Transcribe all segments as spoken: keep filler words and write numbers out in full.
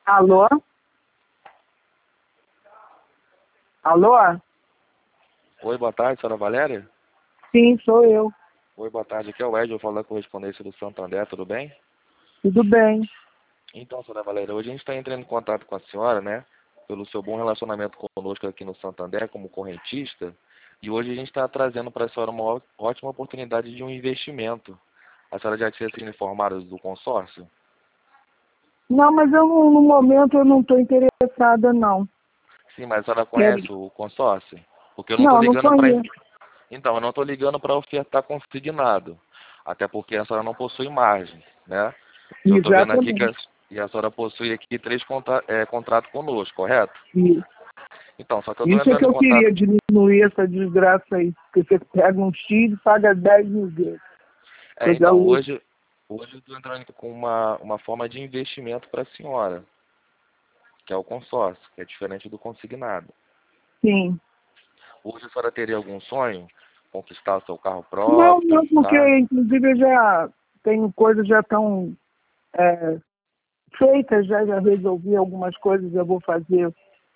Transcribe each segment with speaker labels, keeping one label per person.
Speaker 1: Alô? Alô?
Speaker 2: Oi, boa tarde, senhora Valéria?
Speaker 1: Sim, sou eu.
Speaker 2: Oi, boa tarde. Aqui é o Ed, eu falo da correspondência do Santander, tudo bem?
Speaker 1: Tudo bem.
Speaker 2: Então, senhora Valéria, hoje a gente está entrando em contato com a senhora, né? Pelo seu bom relacionamento conosco aqui no Santander como correntista. E hoje a gente está trazendo para a senhora uma ó- ótima oportunidade de um investimento. A senhora já tinha sido informada do consórcio?
Speaker 1: Não, mas eu não- no momento eu não estou interessada, não.
Speaker 2: Sim, mas a senhora
Speaker 1: Quero...
Speaker 2: conhece o consórcio? Porque eu não estou
Speaker 1: Não, não
Speaker 2: ligando para...
Speaker 1: conheço.
Speaker 2: Então, eu não estou ligando para ofertar consignado. Até porque a senhora não possui margem, né? Eu estou vendo aqui que a,
Speaker 1: Exatamente.
Speaker 2: e a senhora possui aqui três contra, é, contratos conosco, correto?
Speaker 1: Isso.
Speaker 2: Então, só que eu estou
Speaker 1: Isso é que
Speaker 2: entrando em
Speaker 1: eu queria
Speaker 2: contato...
Speaker 1: diminuir essa desgraça aí. Porque você pega um X e paga dez mil vezes.
Speaker 2: É,
Speaker 1: Coisa
Speaker 2: então,
Speaker 1: louca.
Speaker 2: hoje, hoje eu estou entrando com uma, uma forma de investimento para a senhora, que é o consórcio, que é diferente do consignado.
Speaker 1: Sim.
Speaker 2: Hoje a senhora teria algum sonho? Conquistar o seu carro
Speaker 1: Não,
Speaker 2: próprio,
Speaker 1: não, porque
Speaker 2: tá?
Speaker 1: inclusive eu já tenho coisas já tão é, feitas, já, já resolvi algumas coisas, eu vou fazer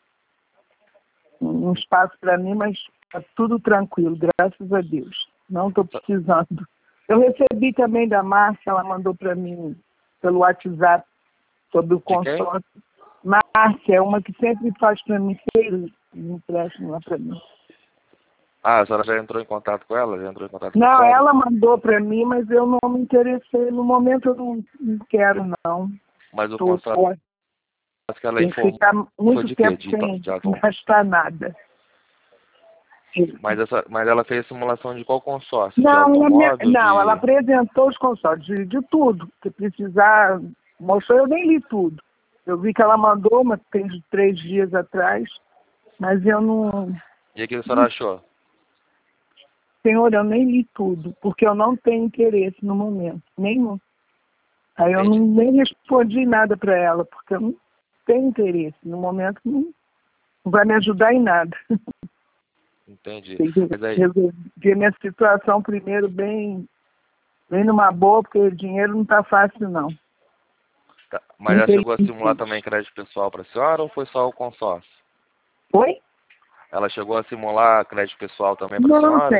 Speaker 1: um espaço para mim, mas está tudo tranquilo, graças a Deus. Não estou precisando. Eu recebi também da Márcia, ela mandou para mim pelo WhatsApp sobre o
Speaker 2: De quem?
Speaker 1: consórcio. Márcia é uma que sempre faz para mim, fez um empréstimo lá para mim.
Speaker 2: Ah, a senhora já entrou em contato com ela? Já entrou em contato com o
Speaker 1: Não,
Speaker 2: Cléber?
Speaker 1: ela mandou para mim, mas eu não me interessei. No momento eu não, não quero, não.
Speaker 2: Mas o
Speaker 1: Tô,
Speaker 2: consórcio
Speaker 1: tô,
Speaker 2: que ela
Speaker 1: tenho que
Speaker 2: informou
Speaker 1: ficar
Speaker 2: foi
Speaker 1: muito
Speaker 2: de quê?
Speaker 1: tempo
Speaker 2: De,
Speaker 1: sem
Speaker 2: de ação.
Speaker 1: gastar nada.
Speaker 2: Mas, essa, mas ela fez simulação de qual consórcio? De
Speaker 1: Não, ela me-
Speaker 2: automóvel,
Speaker 1: não, ela
Speaker 2: de...
Speaker 1: apresentou os consórcios de, de tudo. Se precisar, mostrou, eu nem li tudo. Eu vi que ela mandou, mas tem de três dias atrás, mas eu não.
Speaker 2: E o que a senhora achou?
Speaker 1: Senhor, eu nem li tudo, porque eu não tenho interesse no momento, nenhum. Aí eu não,
Speaker 2: Entendi.
Speaker 1: nem respondi nada para ela, porque eu não tenho interesse. No momento não, não vai me ajudar em nada.
Speaker 2: Entendi.
Speaker 1: Tem que
Speaker 2: Mas aí,
Speaker 1: resolver minha situação primeiro bem, bem numa boa, porque o dinheiro não está fácil, não.
Speaker 2: tá. Mas ela chegou a simular
Speaker 1: Infelizmente.
Speaker 2: também crédito pessoal para a senhora ou foi só o consórcio?
Speaker 1: Oi?
Speaker 2: Ela chegou a simular crédito pessoal também para a
Speaker 1: Não,
Speaker 2: senhora?